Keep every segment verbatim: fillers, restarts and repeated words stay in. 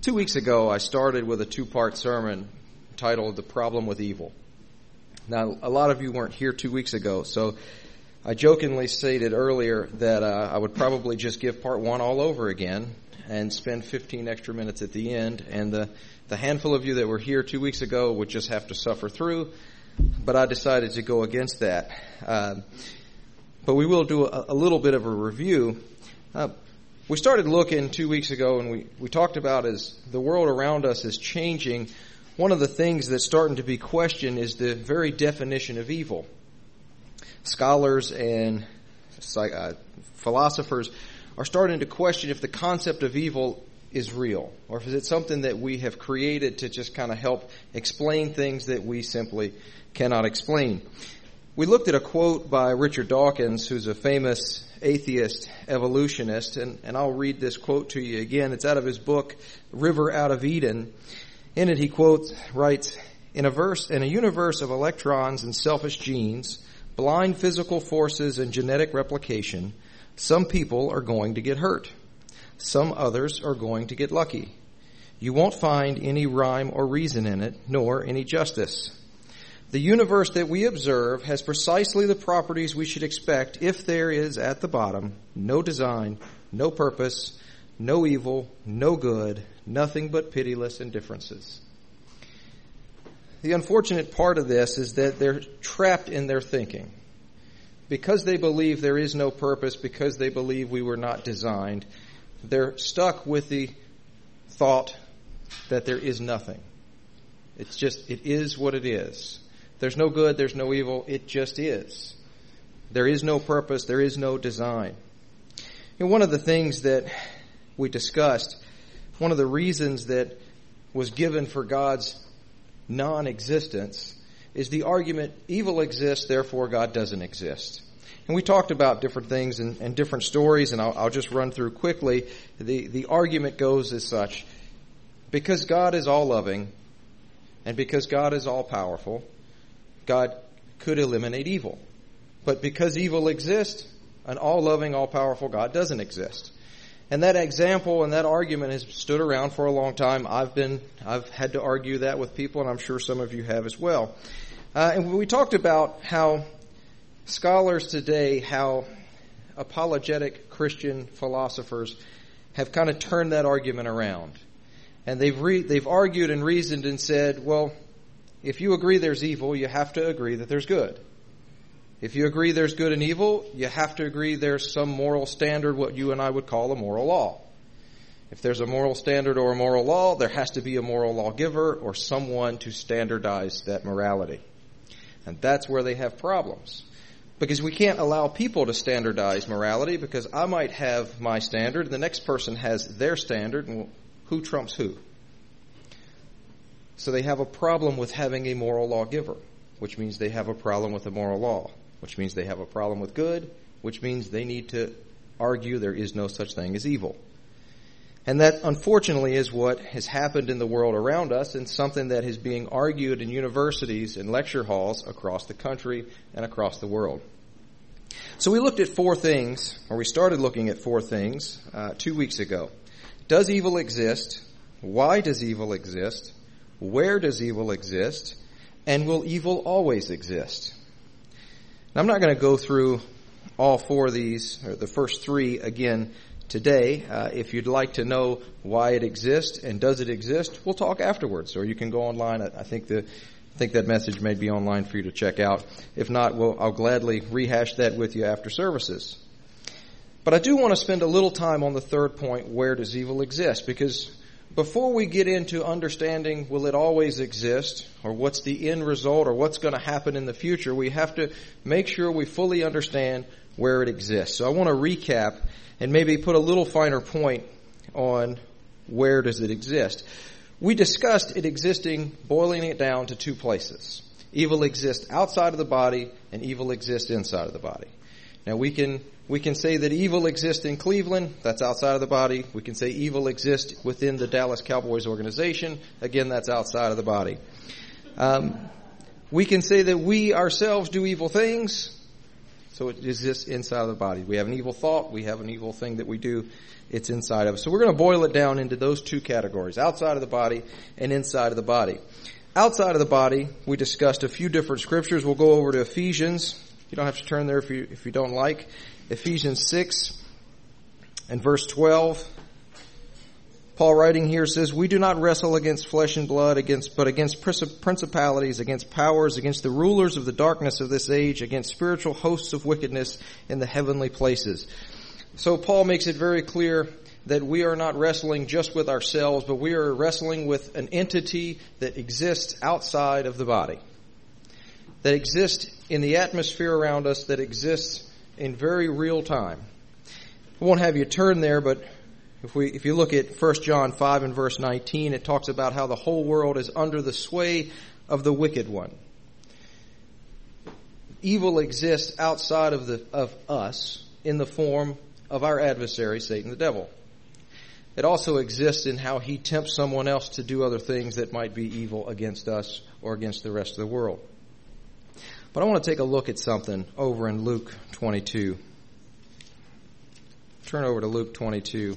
Two weeks ago, I started with a two-part sermon titled The Problem with Evil. Now, a lot of you weren't here two weeks ago, so I jokingly stated earlier that uh, I would probably just give part one all over again and spend fifteen extra minutes at the end, and the, the handful of you that were here two weeks ago would just have to suffer through, but I decided to go against that. Uh, but we will do a, a little bit of a review. Uh, We started looking two weeks ago, and we, we talked about as the world around us is changing, one of the things that's starting to be questioned is the very definition of evil. Scholars and uh, philosophers are starting to question if the concept of evil is real, or if it's something that we have created to just kind of help explain things that we simply cannot explain. We looked at a quote by Richard Dawkins, who's a famous atheist evolutionist, and, and I'll read this quote to you again. It's out of his book, River Out of Eden. In it, he quotes, writes, in a verse, in a universe of electrons and selfish genes, blind physical forces and genetic replication, some people are going to get hurt. Some others are going to get lucky. You won't find any rhyme or reason in it, nor any justice. The universe that we observe has precisely the properties we should expect if there is, at the bottom, no design, no purpose, no evil, no good, nothing but pitiless indifferences. The unfortunate part of this is that they're trapped in their thinking. Because they believe there is no purpose, because they believe we were not designed, they're stuck with the thought that there is nothing. It's just, it is what it is. There's no good, there's no evil, it just is. There is no purpose, there is no design. And one of the things that we discussed, one of the reasons that was given for God's non-existence is the argument, evil exists, therefore God doesn't exist. And we talked about different things and, and different stories, and I'll, I'll just run through quickly. The, the argument goes as such, because God is all-loving, and because God is all-powerful, God could eliminate evil. But because evil exists, an all-loving, all-powerful God doesn't exist. And that example and that argument has stood around for a long time. I've been, I've had to argue that with people, and I'm sure some of you have as well. Uh, and we talked about how scholars today, how apologetic Christian philosophers have kind of turned that argument around. And they've re- they've argued and reasoned and said, well, if you agree there's evil, you have to agree that there's good. If you agree there's good and evil, you have to agree there's some moral standard, what you and I would call a moral law. If there's a moral standard or a moral law, there has to be a moral lawgiver or someone to standardize that morality. And that's where they have problems. Because we can't allow people to standardize morality, because I might have my standard, the next person has their standard, and who trumps who? So they have a problem with having a moral lawgiver, which means they have a problem with a moral law, which means they have a problem with good, which means they need to argue there is no such thing as evil. And that, unfortunately, is what has happened in the world around us, and something that is being argued in universities and lecture halls across the country and across the world. So we looked at four things, or we started looking at four things uh, two weeks ago. Does evil exist? Why does evil exist? Where does evil exist? And will evil always exist? Now, I'm not going to go through all four of these, or the first three, again today. Uh, if you'd like to know why it exists and does it exist, we'll talk afterwards. Or you can go online. I, I think the I think that message may be online for you to check out. If not, we'll, I'll gladly rehash that with you after services. But I do want to spend a little time on the third point, where does evil exist? Because before we get into understanding will it always exist, or what's the end result, or what's going to happen in the future, we have to make sure we fully understand where it exists. So I want to recap and maybe put a little finer point on where does it exist. We discussed it existing, boiling it down to two places. Evil exists outside of the body, and evil exists inside of the body. Now we can we can say that evil exists in Cleveland, that's outside of the body. We can say evil exists within the Dallas Cowboys organization, again, that's outside of the body. Um, we can say that we ourselves do evil things, So it exists inside of the body. We have an evil thought. We have an evil thing that we do. It's inside of us. So we're going to boil it down into those two categories, outside of the body and inside of the body. Outside of the body, we discussed a few different scriptures. We'll go over to Ephesians. You don't have to turn there if you, if you don't like. Ephesians six and verse twelve. Paul writing here says, "We do not wrestle against flesh and blood, against but against principalities, against powers, against the rulers of the darkness of this age, against spiritual hosts of wickedness in the heavenly places." So Paul makes it very clear that we are not wrestling just with ourselves, but we are wrestling with an entity that exists outside of the body, that exists in the atmosphere around us, that exists in very real time. I won't have you turn there, but If we, if you look at First John five and verse nineteen, it talks about how the whole world is under the sway of the wicked one. Evil exists outside of the, of us in the form of our adversary, Satan the devil. It also exists in how he tempts someone else to do other things that might be evil against us or against the rest of the world. But I want to take a look at something over in Luke twenty-two. Turn over to Luke twenty-two.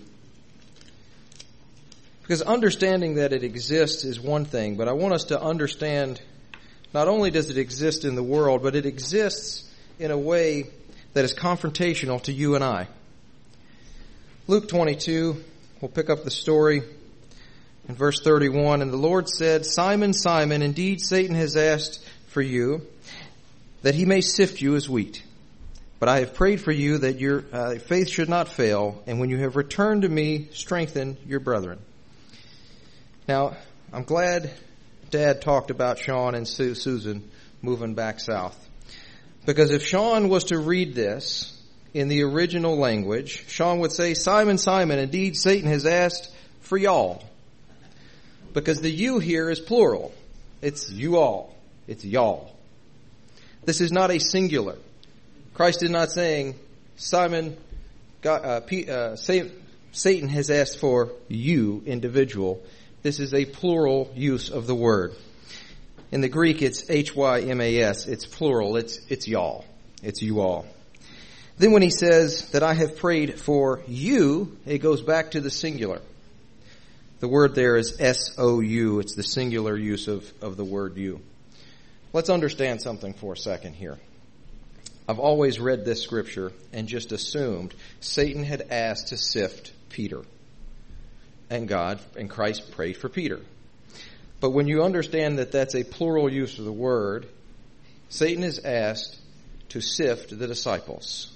Because understanding that it exists is one thing, but I want us to understand not only does it exist in the world, but it exists in a way that is confrontational to you and I. Luke twenty-two, we'll pick up the story in verse thirty-one. "And the Lord said, Simon, Simon, indeed Satan has asked for you, that he may sift you as wheat. But I have prayed for you that your uh, faith should not fail, and when you have returned to me, strengthen your brethren." Now, I'm glad Dad talked about Sean and Sue, Susan moving back south. Because if Sean was to read this in the original language, Sean would say, "Simon, Simon, indeed Satan has asked for y'all." Because the you here is plural. It's you all. It's y'all. This is not a singular. Christ is not saying, Simon, God, uh, P, uh, Satan has asked for you, individual. This is a plural use of the word. In the Greek, it's H Y M A S. It's plural. It's, it's y'all. It's you all. Then when he says that I have prayed for you, it goes back to the singular. The word there is S O U. It's the singular use of, of the word you. Let's understand something for a second here. I've always read this scripture and just assumed Satan had asked to sift Peter. And God and Christ prayed for Peter. But when you understand that that's a plural use of the word, Satan is asked to sift the disciples.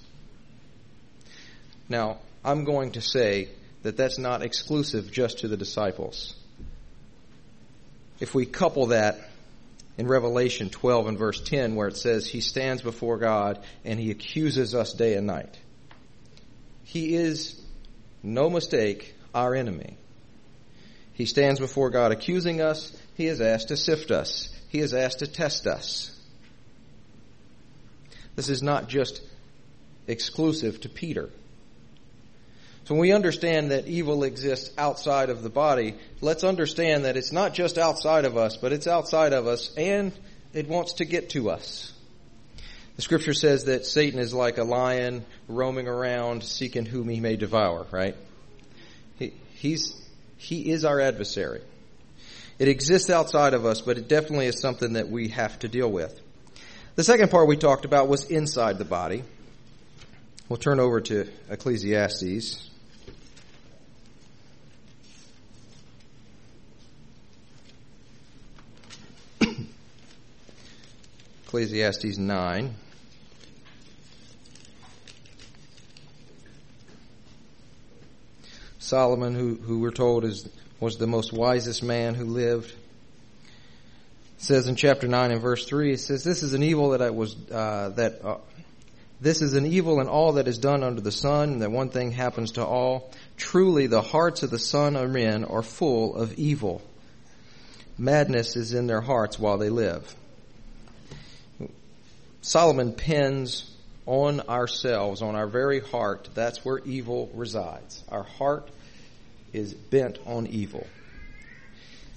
Now, I'm going to say that that's not exclusive just to the disciples. If we couple that in Revelation twelve and verse ten, where it says he stands before God and he accuses us day and night. He is, no mistake, our enemy. He stands before God accusing us. He is asked to sift us. He is asked to test us. This is not just exclusive to Peter. So when we understand that evil exists outside of the body, let's understand that it's not just outside of us, but it's outside of us and it wants to get to us. The scripture says that Satan is like a lion roaming around seeking whom he may devour, right? He, he's, he is our adversary. It exists outside of us, but it definitely is something that we have to deal with. The second part we talked about was inside the body. We'll turn over to Ecclesiastes. Ecclesiastes nine. Solomon, who, who we're told is was the most wisest man who lived, it says in chapter nine and verse three, it says, "This is an evil that I was uh, that uh, this is an evil in all that is done under the sun, and that one thing happens to all. Truly, the hearts of the son of men are full of evil. Madness is in their hearts while they live." Solomon pens on ourselves, on our very heart. That's where evil resides. Our heart is bent on evil.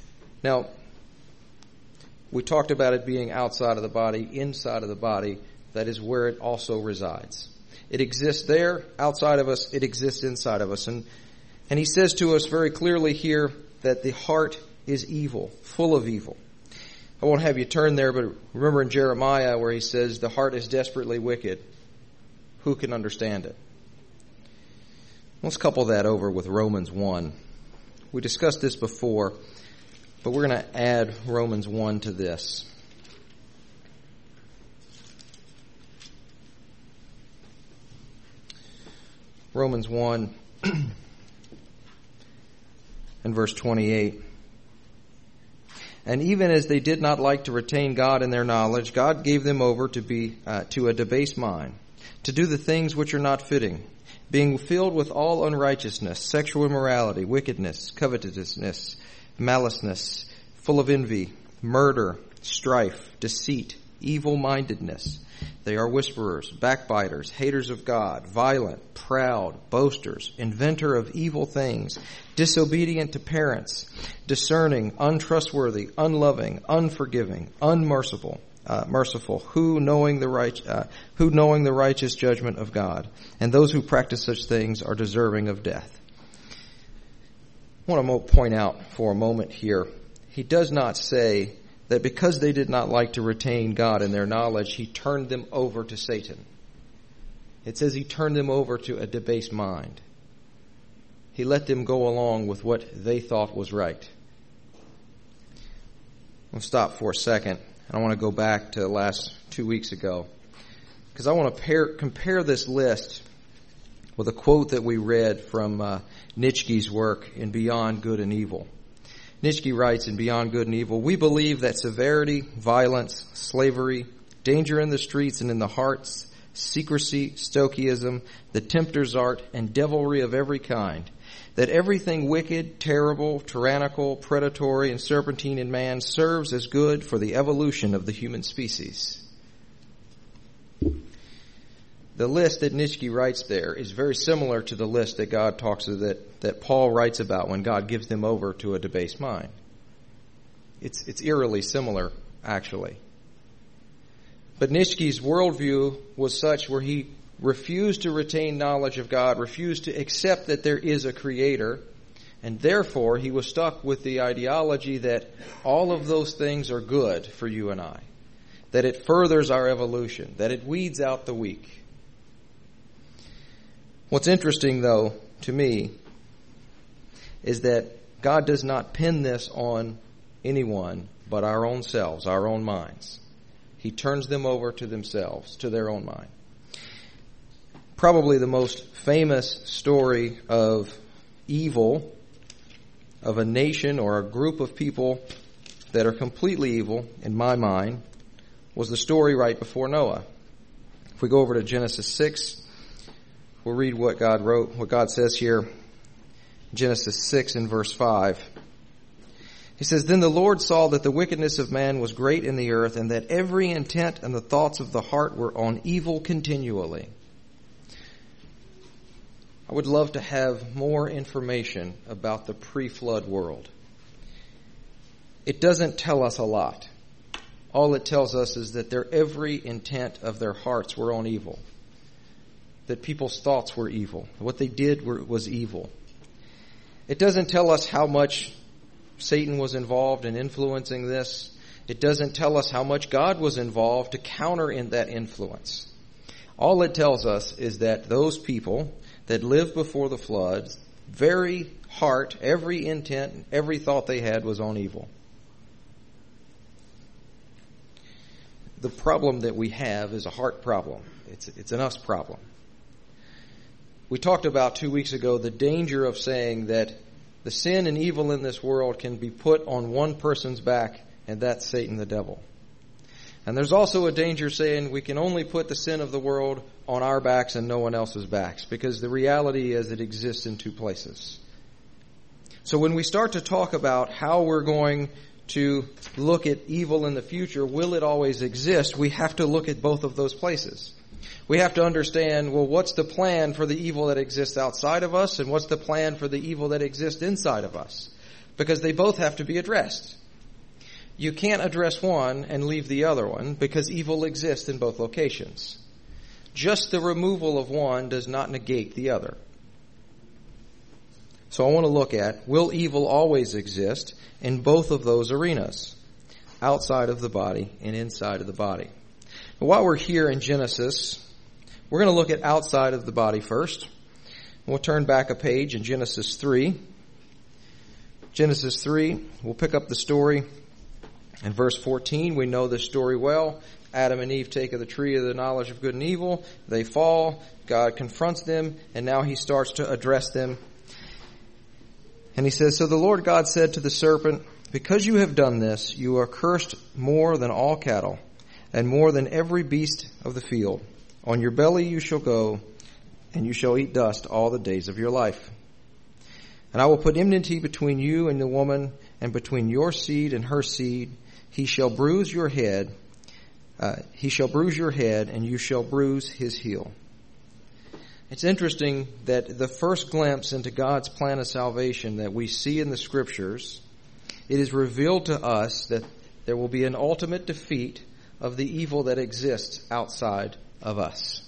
Now, we talked about it being outside of the body, inside of the body. that is where it also resides. It exists there, outside of us. It exists inside of us. And, and he says to us very clearly here that the heart is evil, full of evil. I won't have you turn there, but remember in Jeremiah where he says, the heart is desperately wicked. Who can understand it? Let's couple that over with Romans one. We discussed this before, but we're going to add Romans one to this. Romans one and verse twenty-eight. And even as they did not like to retain God in their knowledge, God gave them over to be uh, to a debased mind, to do the things which are not fitting, being filled with all unrighteousness, sexual immorality, wickedness, covetousness, maliceness, full of envy, murder, strife, deceit, evil-mindedness. They are whisperers, backbiters, haters of God, violent, proud, boasters, inventor of evil things, disobedient to parents, discerning, untrustworthy, unloving, unforgiving, unmerciful, uh, merciful, who knowing the right, uh, who knowing the righteous judgment of God, and those who practice such things are deserving of death. I want to point out for a moment here, he does not say that because they did not like to retain God in their knowledge, he turned them over to Satan. It says he turned them over to a debased mind. He let them go along with what they thought was right. I'll stop for a second. I want to go back to the last two weeks ago, because I want to pair, compare this list with a quote that we read from uh, Nietzsche's work in Beyond Good and Evil. Nietzsche writes in Beyond Good and Evil, we believe that severity, violence, slavery, danger in the streets and in the hearts, secrecy, stoicism, the tempter's art, and devilry of every kind, that everything wicked, terrible, tyrannical, predatory, and serpentine in man serves as good for the evolution of the human species. The list that Nietzsche writes there is very similar to the list that God talks to, that, that Paul writes about when God gives them over to a debased mind. It's, it's eerily similar, actually. But Nietzsche's worldview was such where he refused to retain knowledge of God, refused to accept that there is a creator, and therefore he was stuck with the ideology that all of those things are good for you and I, that it furthers our evolution, that it weeds out the weak. What's interesting, though, to me, is that God does not pin this on anyone but our own selves, our own minds. He turns them over to themselves, to their own mind. Probably the most famous story of evil, of a nation or a group of people that are completely evil, in my mind, was the story right before Noah. If we go over to Genesis six, we'll read what God wrote, what God says here, Genesis six and verse five. He says, Then the Lord saw that the wickedness of man was great in the earth, and that every intent and the thoughts of the heart were on evil continually. I would love to have more information about the pre-flood world. It doesn't tell us a lot. All it tells us is that their every intent of their hearts were on evil. That people's thoughts were evil. What they did were, was evil. It doesn't tell us how much Satan was involved in influencing this. It doesn't tell us how much God was involved to counter in that influence. All it tells us is that those people that lived before the flood, very heart, every intent, every thought they had was on evil. The problem that we have is a heart problem. It's, it's an us problem. We talked about two weeks ago the danger of saying that the sin and evil in this world can be put on one person's back, and that's Satan the devil. And there's also a danger saying we can only put the sin of the world on our backs and no one else's backs, because the reality is it exists in two places. So when we start to talk about how we're going to look at evil in the future, will it always exist? We have to look at both of those places. We have to understand, well, what's the plan for the evil that exists outside of us, and what's the plan for the evil that exists inside of us? Because they both have to be addressed. You can't address one and leave the other one because evil exists in both locations. Just the removal of one does not negate the other. So I want to look at, will evil always exist in both of those arenas, outside of the body and inside of the body? But while we're here in Genesis, we're going to look at outside of the body first. We'll turn back a page in Genesis three. Genesis three, we'll pick up the story in verse fourteen. We know this story well. Adam and Eve take of the tree of the knowledge of good and evil. They fall. God confronts them, and now he starts to address them. And he says, so the Lord God said to the serpent, because you have done this, you are cursed more than all cattle, and more than every beast of the field. On your belly you shall go, and you shall eat dust all the days of your life. And I will put enmity between you and the woman, and between your seed and her seed. He shall bruise your head, uh, he shall bruise your head, and you shall bruise his heel. It's interesting that the first glimpse into God's plan of salvation that we see in the Scriptures, it is revealed to us that there will be an ultimate defeat of the evil that exists outside of us.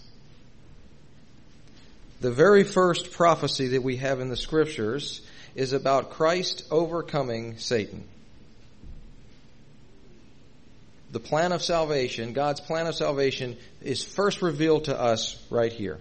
The very first prophecy that we have in the Scriptures is about Christ overcoming Satan. The plan of salvation, God's plan of salvation, is first revealed to us right here.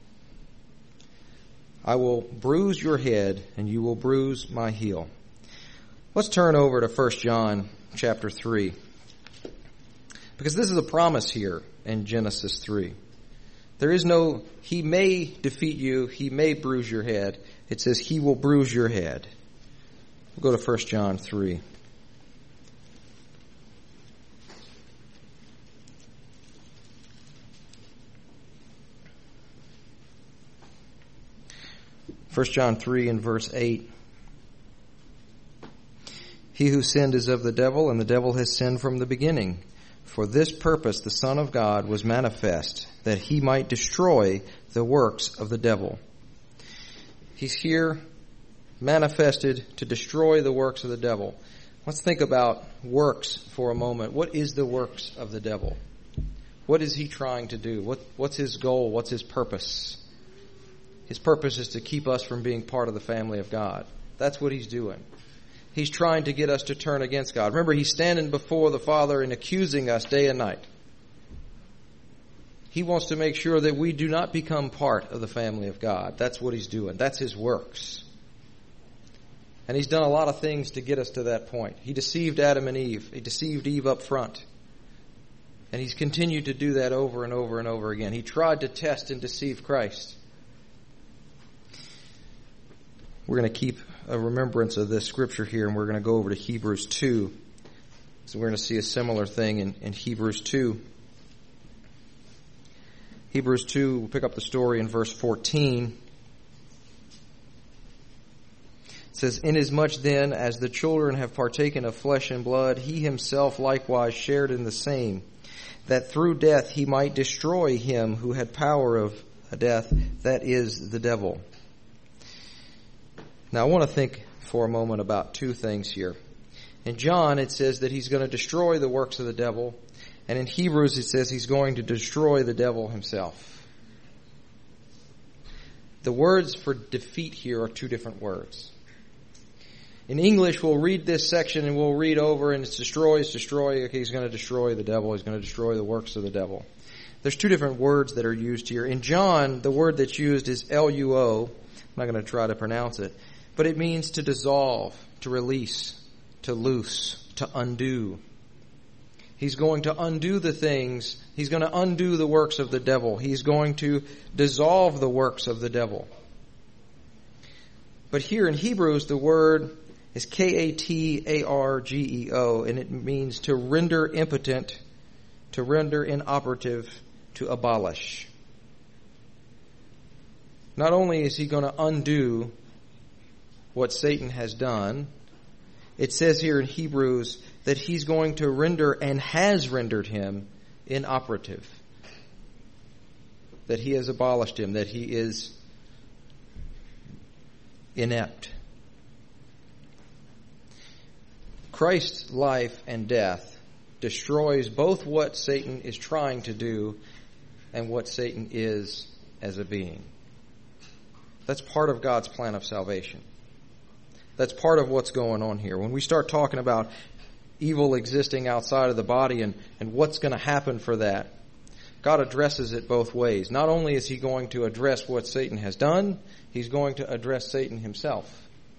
I will bruise your head, and you will bruise my heel. Let's turn over to First John chapter three. Because this is a promise here in Genesis three. There is no, he may defeat you, he may bruise your head. It says he will bruise your head. We'll go to First John three. First John three and verse eight. He who sinned is of the devil, and the devil has sinned from the beginning. For this purpose the Son of God was manifest, that he might destroy the works of the devil. He's here manifested to destroy the works of the devil. Let's think about works for a moment. What is the works of the devil? What is he trying to do? What, what's his goal? What's his purpose? His purpose is to keep us from being part of the family of God. That's what he's doing. He's trying to get us to turn against God. Remember, he's standing before the Father and accusing us day and night. He wants to make sure that we do not become part of the family of God. That's what he's doing. That's his works. And he's done a lot of things to get us to that point. He deceived Adam and Eve. He deceived Eve up front. And he's continued to do that over and over and over again. He tried to test and deceive Christ. We're going to keep a remembrance of this scripture here, and we're going to go over to Hebrews two. So we're going to see a similar thing in, in Hebrews two. Hebrews two, we'll pick up the story in verse fourteen. It says, inasmuch then as the children have partaken of flesh and blood, he himself likewise shared in the same, that through death he might destroy him who had power of death, that is, the devil. Now, I want to think for a moment about two things here. In John, it says that he's going to destroy the works of the devil. And in Hebrews, it says he's going to destroy the devil himself. The words for defeat here are two different words. In English, we'll read this section and we'll read over, and it's destroy, it's destroy. Okay, he's going to destroy the devil. He's going to destroy the works of the devil. There's two different words that are used here. In John, the word that's used is L U O. I'm not going to try to pronounce it. But it means to dissolve, to release, to loose, to undo. He's going to undo the things. He's going to undo the works of the devil. He's going to dissolve the works of the devil. But here in Hebrews, the word is K A T A R G E O, and it means to render impotent, to render inoperative, to abolish. Not only is he going to undo what Satan has done, it says here in Hebrews that he's going to render and has rendered him inoperative. That he has abolished him, that he is inept. Christ's life and death destroys both what Satan is trying to do and what Satan is as a being. That's part of God's plan of salvation. That's part of what's going on here. When we start talking about evil existing outside of the body and, and what's going to happen for that, God addresses it both ways. Not only is he going to address what Satan has done, he's going to address Satan himself.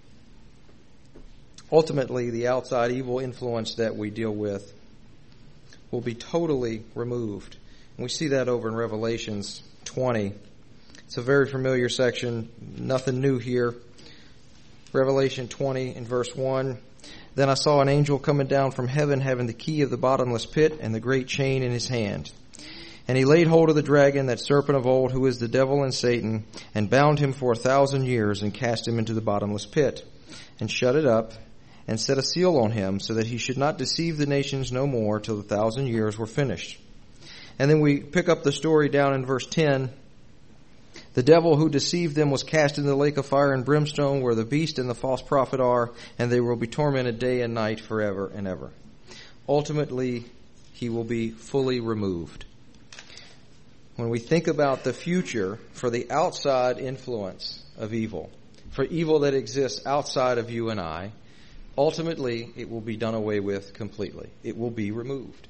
Ultimately, the outside evil influence that we deal with will be totally removed. And we see that over in Revelations twenty. It's a very familiar section, nothing new here. Revelation twenty in verse one. Then I saw an angel coming down from heaven, having the key of the bottomless pit and the great chain in his hand. And he laid hold of the dragon, that serpent of old, who is the devil and Satan, and bound him for a thousand years, and cast him into the bottomless pit, and shut it up, and set a seal on him, so that he should not deceive the nations no more till the thousand years were finished. And then we pick up the story down in verse ten. The devil who deceived them was cast into the lake of fire and brimstone, where the beast and the false prophet are, and they will be tormented day and night forever and ever. Ultimately, he will be fully removed. When we think about the future for the outside influence of evil, for evil that exists outside of you and I, ultimately it will be done away with completely. It will be removed.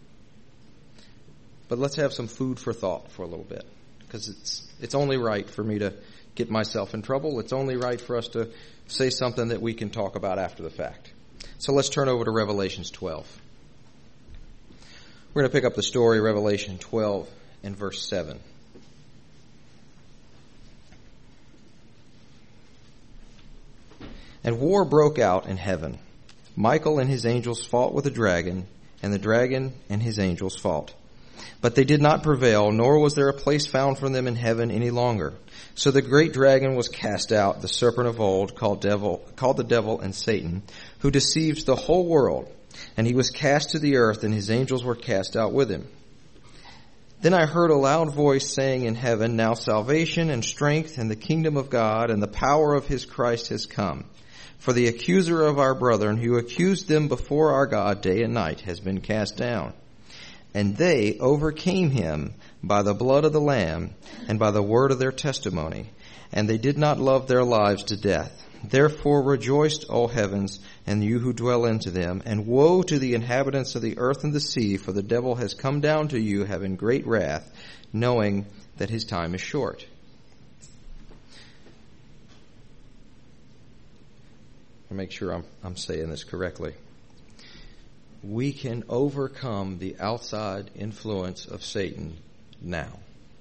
But let's have some food for thought for a little bit, because it's it's only right for me to get myself in trouble. It's only right for us to say something that we can talk about after the fact. So let's turn over to Revelations twelve. We're going to pick up the story, Revelation twelve. In verse seven. And war broke out in heaven. Michael and his angels fought with the dragon, and the dragon and his angels fought. But they did not prevail, nor was there a place found for them in heaven any longer. So the great dragon was cast out, the serpent of old, called devil, called the devil and Satan, who deceives the whole world. And he was cast to the earth, and his angels were cast out with him. Then I heard a loud voice saying in heaven, now salvation and strength and the kingdom of God and the power of his Christ has come. For the accuser of our brethren, who accused them before our God day and night, has been cast down. And they overcame him by the blood of the Lamb and by the word of their testimony. And they did not love their lives to death. Therefore rejoiced, O heavens, and you who dwell into them. And woe to the inhabitants of the earth and the sea, for the devil has come down to you, having great wrath, knowing that his time is short. I'll make sure I'm, I'm saying this correctly. We can overcome the outside influence of Satan now.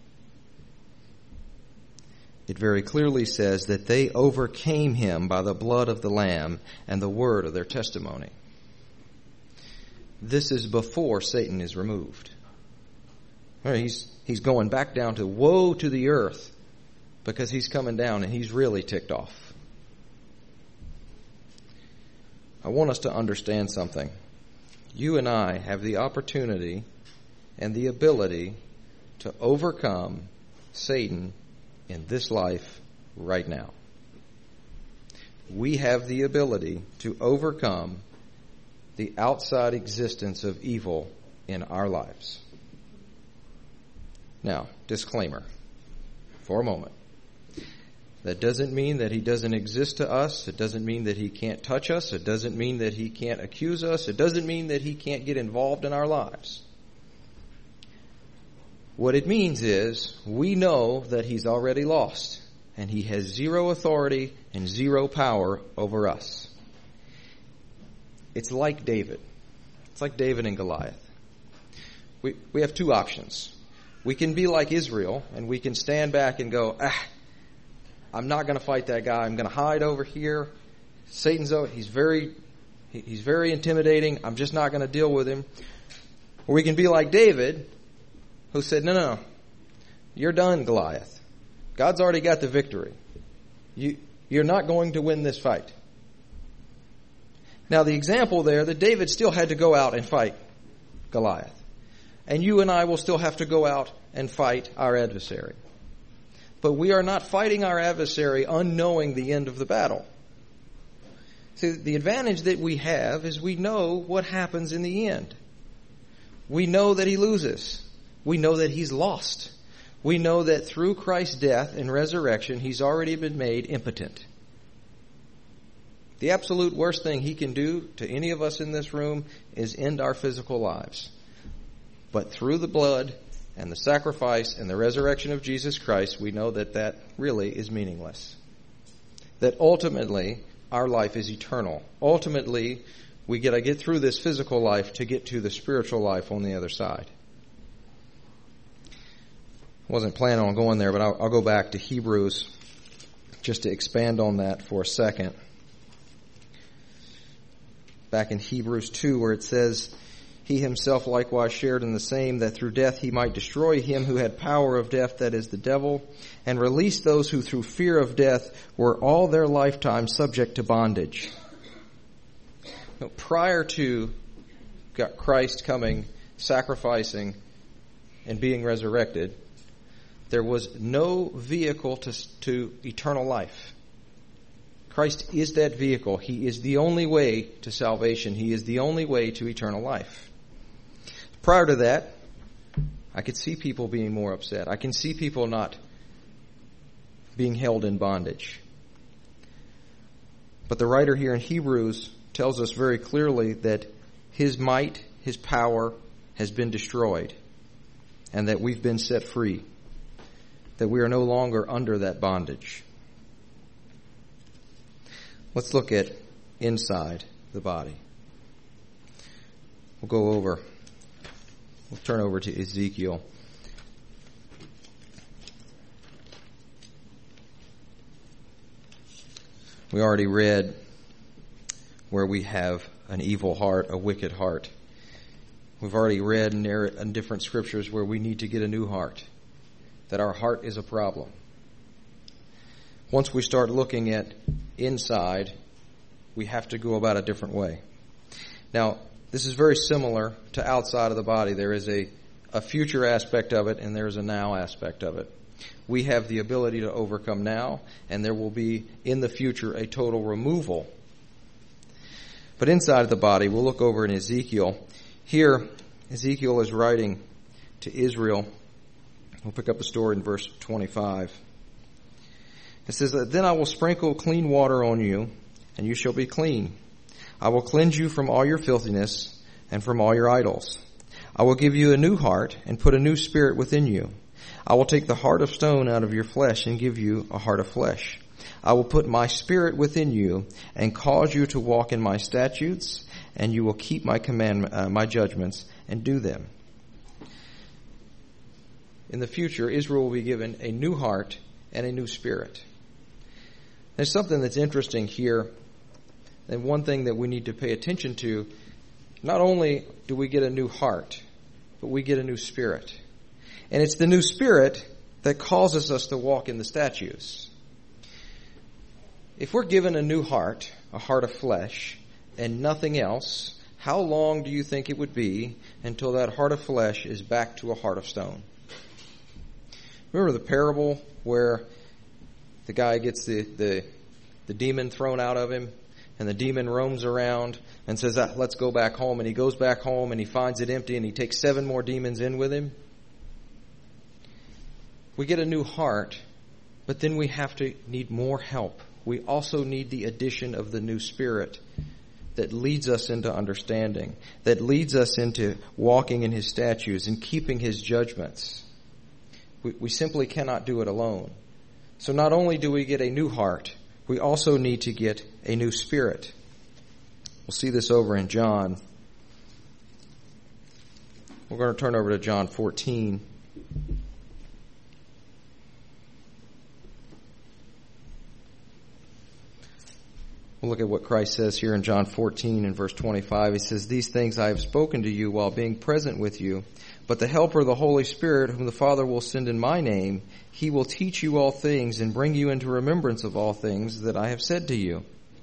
It very clearly says that they overcame him by the blood of the Lamb and the word of their testimony. This is before Satan is removed. He's, he's going back down to woe to the earth because he's coming down and he's really ticked off. I want us to understand something. You and I have the opportunity and the ability to overcome Satan in this life right now. We have the ability to overcome the outside existence of evil in our lives. Now, disclaimer for a moment. That doesn't mean that he doesn't exist to us. It doesn't mean that he can't touch us. It doesn't mean that he can't accuse us. It doesn't mean that he can't get involved in our lives. What it means is we know that he's already lost and he has zero authority and zero power over us. It's like David. It's like David and Goliath. We we have two options. We can be like Israel and we can stand back and go, ah, I'm not going to fight that guy. I'm going to hide over here. Satan's over. He's very, he's very intimidating. I'm just not going to deal with him. Or we can be like David, who said, no, no, you're done, Goliath. God's already got the victory. You, you're not going to win this fight. Now, the example there that David still had to go out and fight Goliath. And you and I will still have to go out and fight our adversary. But we are not fighting our adversary unknowing the end of the battle. See, the advantage that we have is we know what happens in the end. We know that he loses. We know that he's lost. We know that through Christ's death and resurrection, he's already been made impotent. The absolute worst thing he can do to any of us in this room is end our physical lives. But through the blood and the sacrifice and the resurrection of Jesus Christ, we know that that really is meaningless. That ultimately, our life is eternal. Ultimately, we got to get through this physical life to get to the spiritual life on the other side. I wasn't planning on going there, but I'll, I'll go back to Hebrews just to expand on that for a second. Back in Hebrews two, where it says, he himself likewise shared in the same, that through death he might destroy him who had power of death, that is the devil, and release those who through fear of death were all their lifetime subject to bondage. Now, prior to Christ coming, sacrificing, and being resurrected, there was no vehicle to, to eternal life. Christ is that vehicle. He is the only way to salvation. He is the only way to eternal life. Prior to that, I could see people being more upset. I can see people not being held in bondage. But the writer here in Hebrews tells us very clearly that his might, his power has been destroyed, and that we've been set free, that we are no longer under that bondage. Let's look at inside the body. We'll go over, we'll turn over to Ezekiel. We already read where we have an evil heart, a wicked heart. We've already read in, in different scriptures where we need to get a new heart, that our heart is a problem. Once we start looking at inside, we have to go about a different way. Now, this is very similar to outside of the body. There is a, a future aspect of it, and there is a now aspect of it. We have the ability to overcome now, and there will be in the future a total removal. But inside of the body, we'll look over in Ezekiel. Here, Ezekiel is writing to Israel. We'll pick up the story in verse twenty-five. It says, then I will sprinkle clean water on you, and you shall be clean. I will cleanse you from all your filthiness and from all your idols. I will give you a new heart and put a new spirit within you. I will take the heart of stone out of your flesh and give you a heart of flesh. I will put my spirit within you and cause you to walk in my statutes, and you will keep my command, uh, my judgments and do them. In the future, Israel will be given a new heart and a new spirit. There's something that's interesting here, and one thing that we need to pay attention to. Not only do we get a new heart, but we get a new spirit. And it's the new spirit that causes us to walk in the statutes. If we're given a new heart, a heart of flesh, and nothing else, how long do you think it would be until that heart of flesh is back to a heart of stone? Remember the parable where the guy gets the, the, the demon thrown out of him, and the demon roams around and says, ah, let's go back home. And he goes back home and he finds it empty, and he takes seven more demons in with him. We get a new heart, but then we have to need more help. We also need the addition of the new spirit that leads us into understanding, that leads us into walking in his statutes and keeping his judgments. We, we simply cannot do it alone. So not only do we get a new heart, we also need to get a new spirit. We'll see this over in John. We're going to turn over to John fourteen. We'll look at what Christ says here in John fourteen and verse twenty-five. He says, these things I have spoken to you while being present with you. But the Helper, the Holy Spirit, whom the Father will send in my name, he will teach you all things and bring you into remembrance of all things that I have said to you.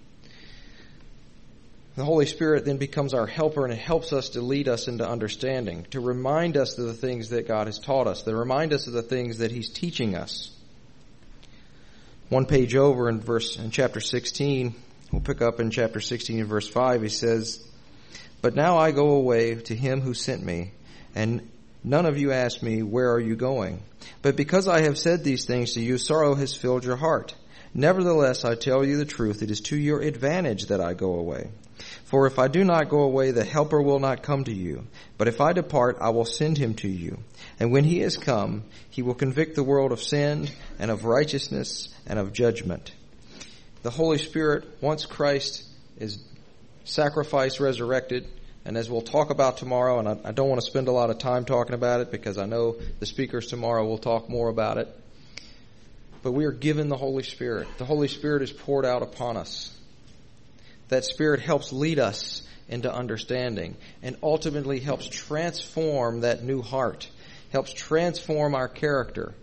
The Holy Spirit then becomes our helper, and it helps us to lead us into understanding, to remind us of the things that God has taught us, to remind us of the things that he's teaching us. One page over in verse in chapter sixteen, We'll pick up in chapter sixteen and verse five. He says, "But now I go away to him who sent me, and none of you ask me, 'Where are you going?' But because I have said these things to you, sorrow has filled your heart. Nevertheless, I tell you the truth, it is to your advantage that I go away. For if I do not go away, the Helper will not come to you. But if I depart, I will send him to you. And when he has come, he will convict the world of sin and of righteousness and of judgment." The Holy Spirit, once Christ is sacrificed, resurrected, and as we'll talk about tomorrow, and I, I don't want to spend a lot of time talking about it because I know the speakers tomorrow will talk more about it. But we are given the Holy Spirit. The Holy Spirit is poured out upon us. That Spirit helps lead us into understanding and ultimately helps transform that new heart, helps transform our character.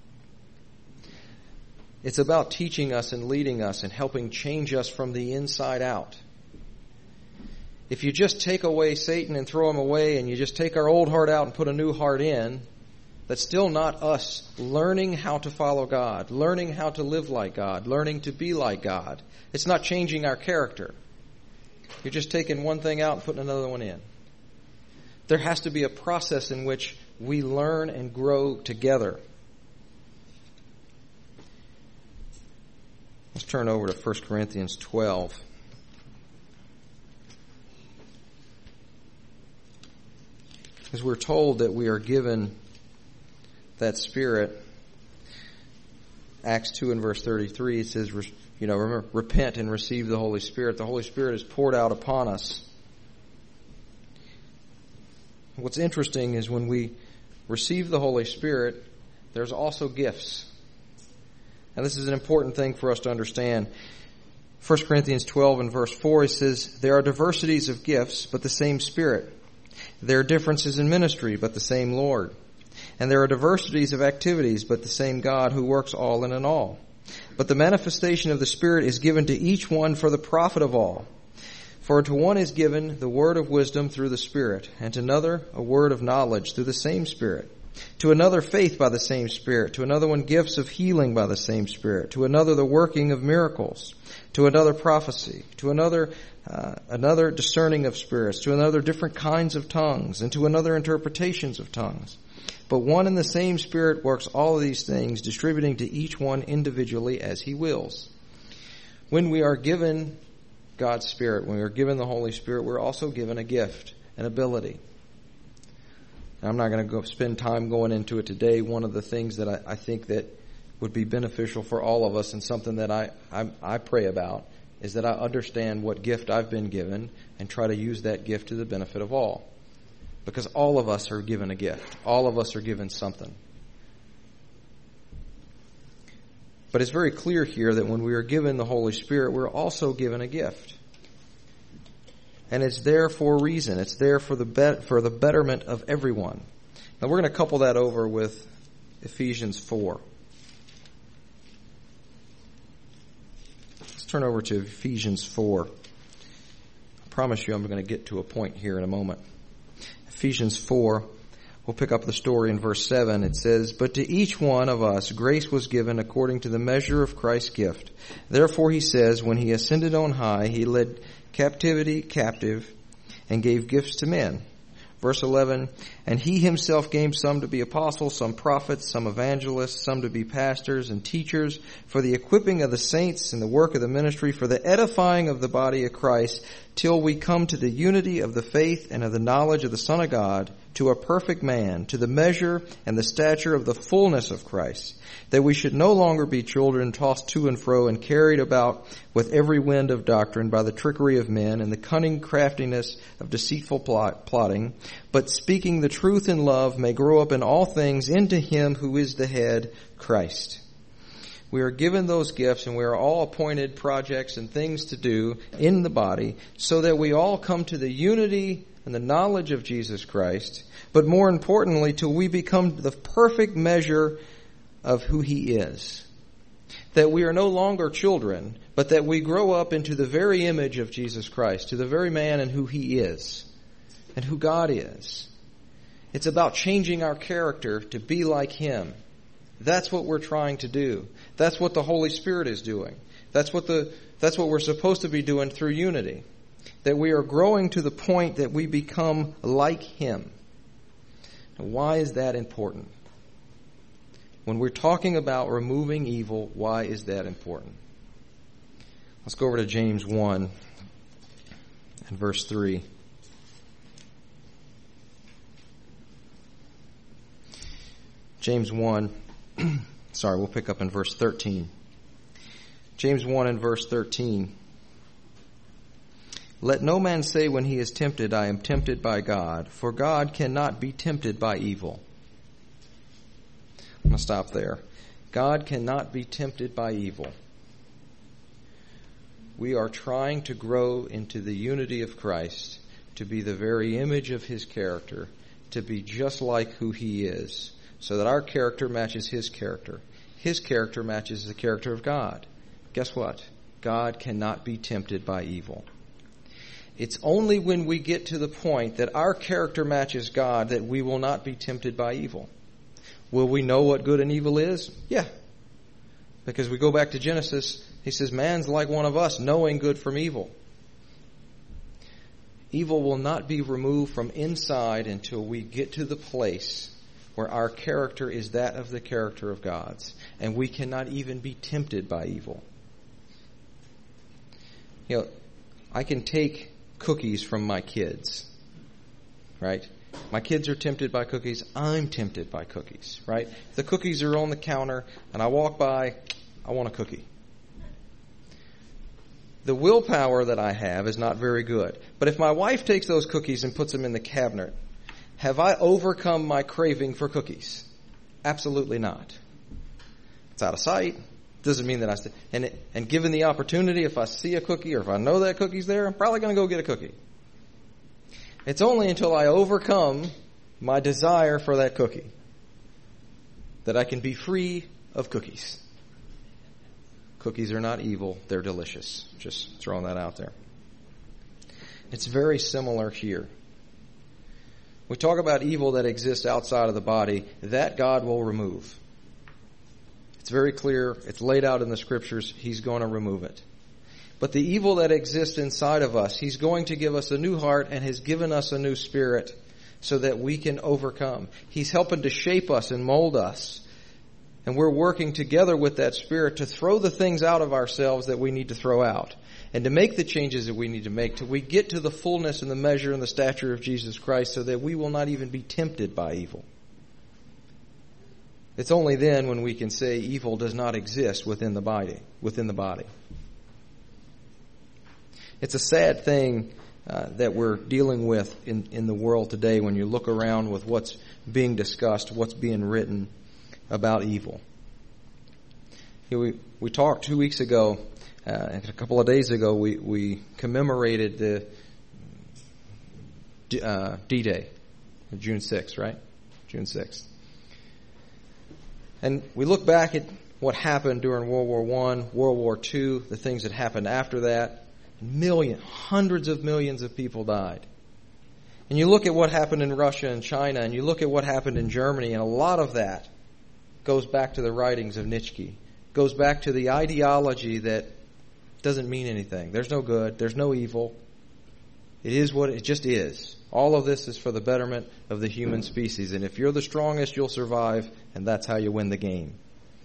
It's about teaching us and leading us and helping change us from the inside out. If you just take away Satan and throw him away and you just take our old heart out and put a new heart in, that's still not us learning how to follow God, learning how to live like God, learning to be like God. It's not changing our character. You're just taking one thing out and putting another one in. There has to be a process in which we learn and grow together. Let's turn over to First Corinthians twelve. As we're told that we are given that Spirit, Acts two and verse thirty-three, it says, you know, remember, repent and receive the Holy Spirit. The Holy Spirit is poured out upon us. What's interesting is when we receive the Holy Spirit, there's also gifts. And this is an important thing for us to understand. First Corinthians twelve and verse four, it says, "There are diversities of gifts, but the same Spirit. There are differences in ministry, but the same Lord. And there are diversities of activities, but the same God who works all and in all. But the manifestation of the Spirit is given to each one for the profit of all. For to one is given the word of wisdom through the Spirit, and to another a word of knowledge through the same Spirit. To another faith by the same Spirit. To another one gifts of healing by the same Spirit. To another the working of miracles. To another prophecy. To another uh, another discerning of spirits. To another different kinds of tongues. And to another interpretations of tongues. But one and the same Spirit works all of these things, distributing to each one individually as He wills." When we are given God's Spirit, when we are given the Holy Spirit, we're also given a gift, an ability. And I'm not going to go spend time going into it today. One of the things that I, I think that would be beneficial for all of us and something that I, I, I pray about is that I understand what gift I've been given and try to use that gift to the benefit of all. Because all of us are given a gift. All of us are given something. But it's very clear here that when we are given the Holy Spirit, we're also given a gift. And it's there for a reason. It's there for the bet- for the betterment of everyone. Now we're going to couple that over with Ephesians four. Let's turn over to Ephesians four. I promise you I'm going to get to a point here in a moment. Ephesians four, we'll pick up the story in verse seven. It says, "But to each one of us grace was given according to the measure of Christ's gift. Therefore he says, when he ascended on high, he led captivity captive and gave gifts to men." Verse eleven, "And he himself gave some to be apostles, some prophets, some evangelists, some to be pastors and teachers, for the equipping of the saints and the work of the ministry, for the edifying of the body of Christ, till we come to the unity of the faith and of the knowledge of the Son of God, to a perfect man, to the measure and the stature of the fullness of Christ, that we should no longer be children tossed to and fro and carried about with every wind of doctrine by the trickery of men and the cunning craftiness of deceitful plot, plotting, but speaking the truth in love may grow up in all things into Him who is the head, Christ." We are given those gifts and we are all appointed projects and things to do in the body so that we all come to the unity and the knowledge of Jesus Christ, but more importantly, till we become the perfect measure of who He is. That we are no longer children, but that we grow up into the very image of Jesus Christ, to the very man and who He is, and who God is. It's about changing our character to be like Him. That's what we're trying to do. That's what the Holy Spirit is doing. That's what the that's what we're supposed to be doing through unity. That we are growing to the point that we become like Him. Now, why is that important? When we're talking about removing evil, why is that important? Let's go over to James one and verse three. James one, sorry, we'll pick up in verse thirteen. James one and verse thirteen. Let no man say when he is tempted, I am tempted by God, for God cannot be tempted by evil. I'm going to stop there. God cannot be tempted by evil. We are trying to grow into the unity of Christ, to be the very image of His character, to be just like who He is, so that our character matches His character. His character matches the character of God. Guess what? God cannot be tempted by evil. It's only when we get to the point that our character matches God that we will not be tempted by evil. Will we know what good and evil is? Yeah. Because we go back to Genesis, He says, man's like one of us, knowing good from evil. Evil will not be removed from inside until we get to the place where our character is that of the character of God's, and we cannot even be tempted by evil. You know, I can take cookies from my kids, right? My kids are tempted by cookies. I'm tempted by cookies, right? If the cookies are on the counter and I walk by, I want a cookie. The willpower that I have is not very good. But if my wife takes those cookies and puts them in the cabinet, have I overcome my craving for cookies? Absolutely not. It's out of sight. Doesn't mean that I... St- and, it, and given the opportunity, if I see a cookie or if I know that cookie's there, I'm probably going to go get a cookie. It's only until I overcome my desire for that cookie that I can be free of cookies. Cookies are not evil. They're delicious. Just throwing that out there. It's very similar here. We talk about evil that exists outside of the body. That God will remove. It's very clear. It's laid out in the Scriptures. He's going to remove it. But the evil that exists inside of us, He's going to give us a new heart and has given us a new spirit so that we can overcome. He's helping to shape us and mold us. And we're working together with that Spirit to throw the things out of ourselves that we need to throw out and to make the changes that we need to make till we get to the fullness and the measure and the stature of Jesus Christ so that we will not even be tempted by evil. It's only then when we can say evil does not exist within the body, within the body. It's a sad thing uh, that we're dealing with in, in the world today when you look around with what's being discussed, what's being written about evil. You know, we, we talked two weeks ago, uh, and a couple of days ago, we, we commemorated the uh, D-Day, June sixth, right? June sixth. And we look back at what happened during World War One, World War Two, the things that happened after that. Millions, hundreds of millions of people died. And you look at what happened in Russia and China, and you look at what happened in Germany, and a lot of that goes back to the writings of Nietzsche. Goes back to the ideology that doesn't mean anything. There's no good. There's no evil. It is what it just is. All of this is for the betterment of the human species. And if you're the strongest, you'll survive, and that's how you win the game.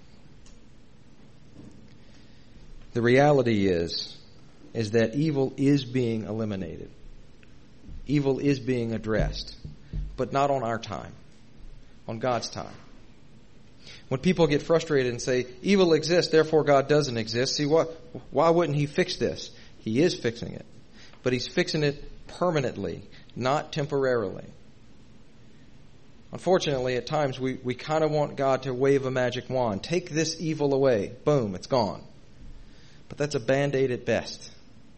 The reality is, is that evil is being eliminated. Evil is being addressed, but not on our time, on God's time. When people get frustrated and say, evil exists, therefore God doesn't exist, see, what? Why wouldn't He fix this? He is fixing it, but He's fixing it permanently, not temporarily. Unfortunately, at times we, we kind of want God to wave a magic wand. Take this evil away. Boom, it's gone. But that's a Band-Aid at best.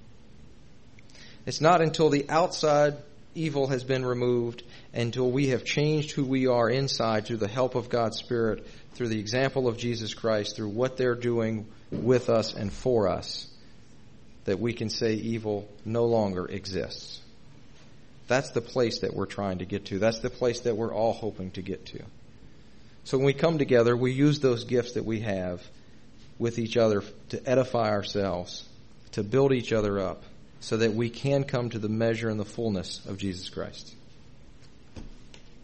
It's not until the outside evil has been removed, until we have changed who we are inside through the help of God's Spirit, through the example of Jesus Christ, through what they're doing with us and for us, that we can say evil no longer exists. That's the place that we're trying to get to. That's the place that we're all hoping to get to. So when we come together, we use those gifts that we have with each other to edify ourselves, to build each other up so that we can come to the measure and the fullness of Jesus Christ.